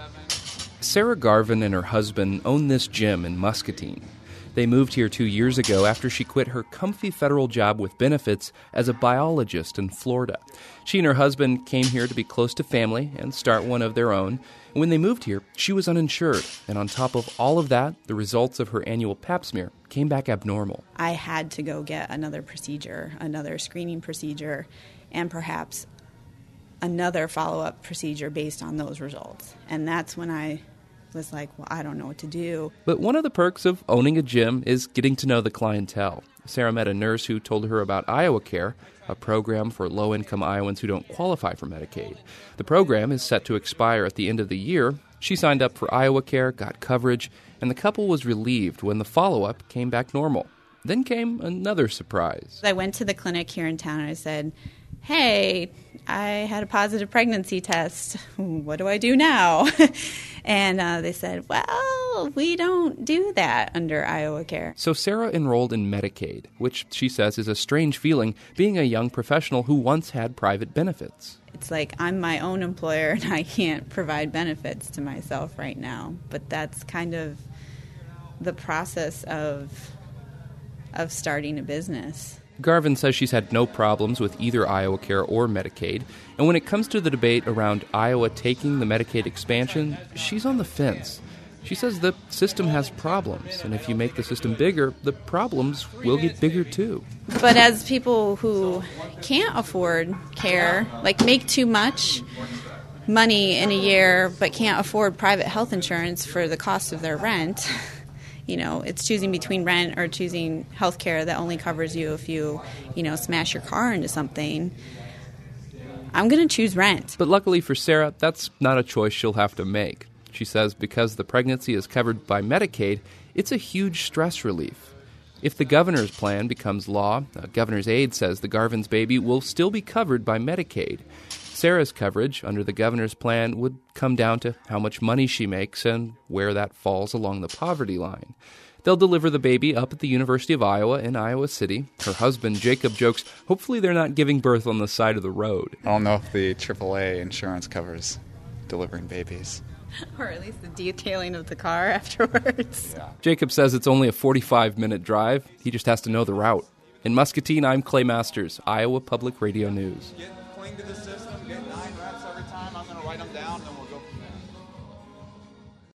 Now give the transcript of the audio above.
Sarah Garvin and her husband own this gym in Muscatine. They moved here 2 years ago after she quit her comfy federal job with benefits as a biologist in Florida. She and her husband came here to be close to family and start one of their own. And when they moved here, she was uninsured. And on top of all of that, the results of her annual pap smear came back abnormal. I had to go get another procedure, another screening procedure, and perhaps another follow-up procedure based on those results. And that's when I was like, well, I don't know what to do. But one of the perks of owning a gym is getting to know the clientele. Sarah met a nurse who told her about Iowa Care, a program for low-income Iowans who don't qualify for Medicaid. The program is set to expire at the end of the year. She signed up for Iowa Care, got coverage, and the couple was relieved when the follow-up came back normal. Then came another surprise. I went to the clinic here in town and I said, hey, I had a positive pregnancy test. What do I do now? And they said, well, we don't do that under Iowa Care. So Sarah enrolled in Medicaid, which she says is a strange feeling being a young professional who once had private benefits. It's like I'm my own employer and I can't provide benefits to myself right now. But that's kind of the process of starting a business. Garvin says she's had no problems with either Iowa Care or Medicaid, and when it comes to the debate around Iowa taking the Medicaid expansion, she's on the fence. She says the system has problems, and if you make the system bigger, the problems will get bigger too. But as people who can't afford care, like make too much money in a year but can't afford private health insurance for the cost of their rent, you know, it's choosing between rent or choosing health care that only covers you if you smash your car into something. I'm going to choose rent. But luckily for Sarah, that's not a choice she'll have to make. She says because the pregnancy is covered by Medicaid, it's a huge stress relief. If the governor's plan becomes law, a governor's aide says the Garvin's baby will still be covered by Medicaid. Sarah's coverage under the governor's plan would come down to how much money she makes and where that falls along the poverty line. They'll deliver the baby up at the University of Iowa in Iowa City. Her husband, Jacob, jokes, hopefully they're not giving birth on the side of the road. I don't know if the AAA insurance covers delivering babies. Or at least the detailing of the car afterwards. Yeah. Jacob says it's only a 45-minute drive. He just has to know the route. In Muscatine, I'm Clay Masters, Iowa Public Radio News.